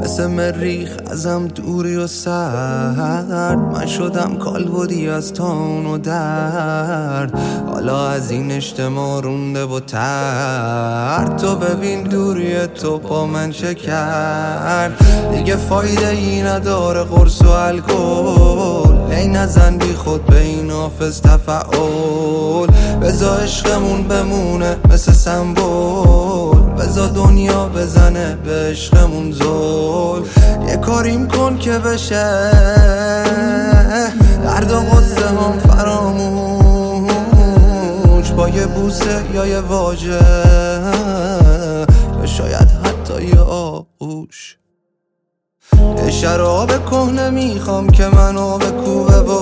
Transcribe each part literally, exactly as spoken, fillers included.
مثل مریخ ازم دوری و سرد، من شدم کالبدی از تان و درد. حالا از این اجتماع رونده و ترد، تو ببین دوری تو با من چه کرد. دیگه فایده ای نداره قرص و الکل، ای نزن بی خود به این حافظ تفعول. بزا عشقمون بمونه مثل سمبول، بزا دنیا بزنه به عشقمون زول. یه کاریم کن که بشه درد و غصه هم فراموش، با یه بوسه یا یه واژه یا شاید حتی یه آغوش. یه شراب کهنه میخوام که منو به کوبه و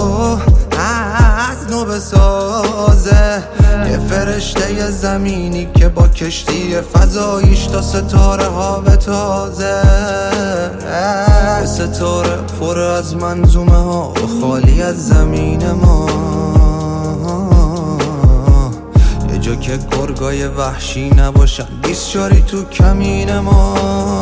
از نو بسازه، یه فرشته زمینی که با کشتی فضاییش تا ستاره ها به تازه. یه ستاره پر از منظومه ها و خالی از زمین ما، یه جا که گرگای وحشی نباشن بیسچاری تو کمین ما.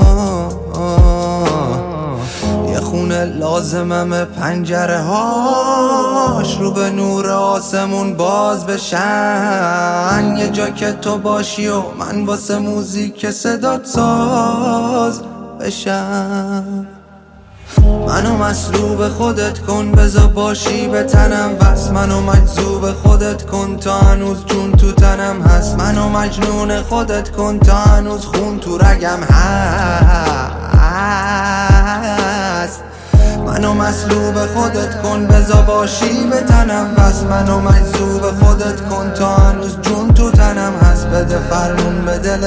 یه خونه لازمم پنجره هاش رو به نور آسمون باز بشن، یه جا که تو باشی و من واسه موزیک صدات ساز بشم. منو مصلوب خودت کن بذار باشی به تنم بس، منو مجذوب خودت کن تا هنوز جون تو تنم هست. منو مجنون خودت کن تا هنوز خون تو رگم هست. منو مصلوب خودت کن بذار باشی به تنم بس، منو مجذوب خودت کن تا هنوز جون تو تنم هست. بده فرمون به دل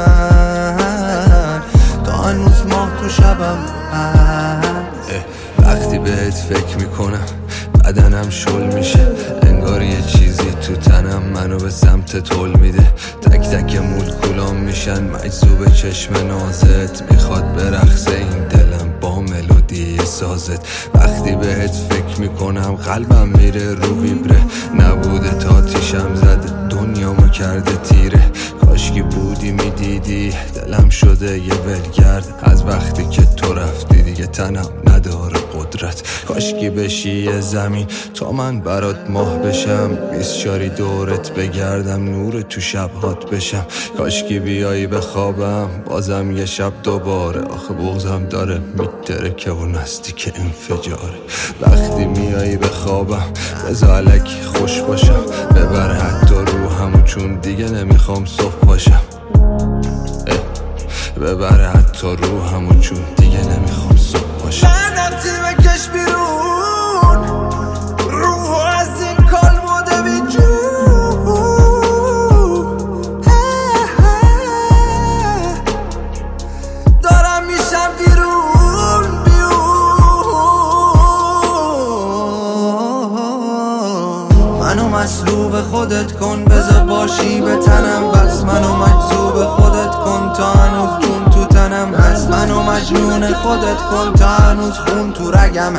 من تا هنوز ماه تو شبم هست. وقتی بهت فکر میکنم بدنم شل میشه، انگار یه چیزی تو تنم منو به سمت طول میده. تک تک مولکولام میشن مجذوب چشم نازت، میخواد برقصه این دلم با ملودی سازت. وقتی بهت فکر میکنم قلبم میره رو ویبره، نبوده تا تیشم زده دنیامو کرده تیره. کاشکی بودی میدیدی دلم شده یه ولگرد، از وقتی که تو رفتی دیگه تنم نداره قدرت. کاشکی بشی یه زمین تا من برات ماه بشم، بیسچاری دورت بگردم نور تو شبهات بشم. کاشکی بیایی بخوابم بازم یه شب دوباره، آخه بغضم داره میترکه و نزدیک انفجاره. وقتی میایی بخوابم بذار الکی خوش باشم، ببره حتی روحمو چون دیگه نمیخوام صبح باشم. ببره حتی روحمو چون دیگه نمیخوام صبح باشم. بعدم تیر بکش بیرون روحو از این کال بوده بی جون، دارم میشم بیرون بیرون. منو مصلوب خودت کن بذار باشی به تنم بس، منو مجذوب خودت کن تا هنوز جون تو تنم هست. منو مجنون خودت کن تا هنوز خون تو رگم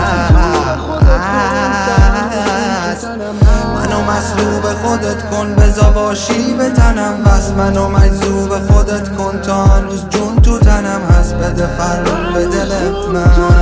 هست. منو مصلوب خودت کن بذار باشی به تنم بس، منو مجذوب خودت کن تا هنوز جون تو تنم هست. بده فرمون به دل من